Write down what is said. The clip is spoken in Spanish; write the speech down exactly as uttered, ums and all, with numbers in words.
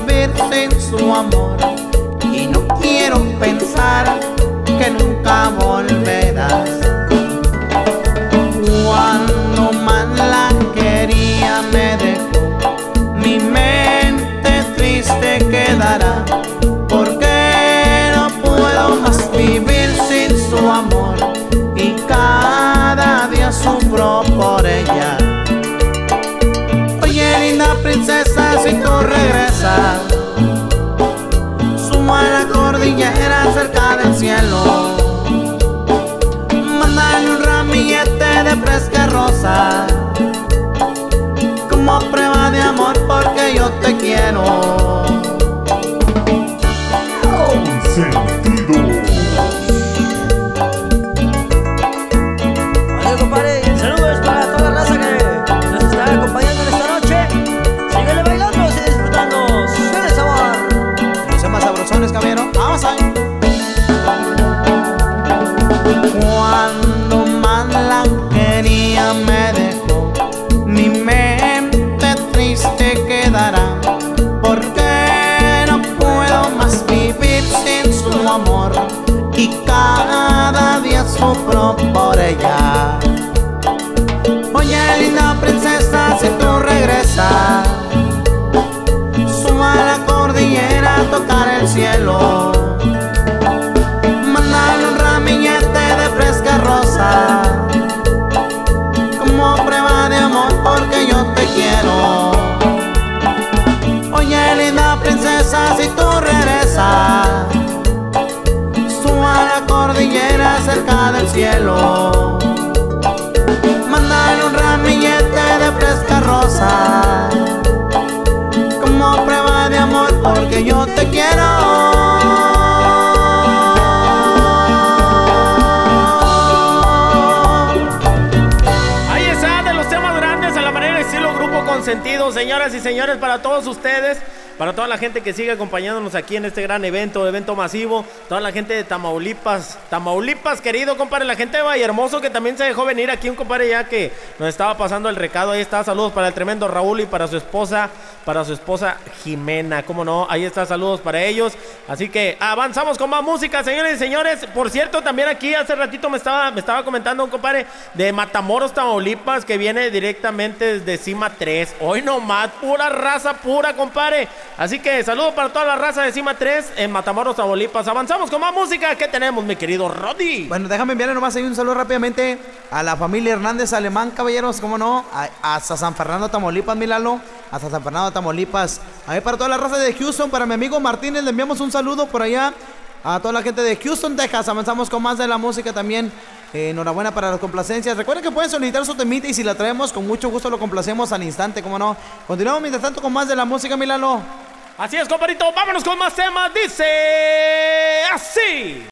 vivir sin su amor. Y no quiero pensar que nunca volverás. Cuando más la quería me dejó, mi mente triste quedará, porque no puedo más vivir sin su amor y cada día sufro por ella. Oye, linda princesa, si tú regresas, subo a la cordillera cerca del cielo, mándale un ramillete de fresca rosa como prueba de amor, porque yo te quiero. Consentidos. Vale, compadre, saludos para toda la raza que nos está acompañando en esta noche. Síguele bailando y disfrutando. Suele el sabor. No sé más sabrosones, caballero. Vamos a ver. Cuando más la quería me dejó, mi mente triste quedará, porque no puedo más vivir sin su amor y cada día sufro por ella. Oye, linda princesa, si tú regresas, subo a la cordillera a tocar el cielo, mándale un ramillete de fresca rosa como prueba de amor, porque yo te quiero. Oye, linda princesa, si tú regresas, subo a la cordillera cerca del cielo, mándale un ramillete de fresca rosa como prueba de amor, porque yo te quiero. Consentidos, señoras y señores, para todos ustedes, para toda la gente que sigue acompañándonos aquí en este gran evento, evento masivo, toda la gente de Tamaulipas, Tamaulipas, querido compadre, la gente de Vallehermoso que también se dejó venir aquí, un compadre ya que nos estaba pasando el recado, ahí está, saludos para el tremendo Raúl y para su esposa, para su esposa Jimena, cómo no, ahí está, saludos para ellos, así que avanzamos con más música, señores y señores. Por cierto, también aquí hace ratito me estaba, me estaba comentando un compadre de Matamoros, Tamaulipas, que viene directamente desde Cima tres, hoy nomás, pura raza pura, compadre. Así que saludos para toda la raza de Cima tres en Matamoros, Tamaulipas. Avanzamos con más música. ¿Qué tenemos, mi querido Roddy? Bueno, déjame enviarle nomás ahí un saludo rápidamente a la familia Hernández Alemán, caballeros, cómo no, a, hasta San Fernando, Tamaulipas, mi Lalo, hasta San Fernando, Tamaulipas. A ver, para toda la raza de Houston, para mi amigo Martínez, le enviamos un saludo por allá. A toda la gente de Houston, Texas. Avanzamos con más de la música también. Eh, enhorabuena para las complacencias. Recuerden que pueden solicitar su temita y si la traemos, con mucho gusto lo complacemos al instante, cómo no. Continuamos mientras tanto con más de la música, mi Lalo. Así es, compadrito, vámonos con más temas. Dice así.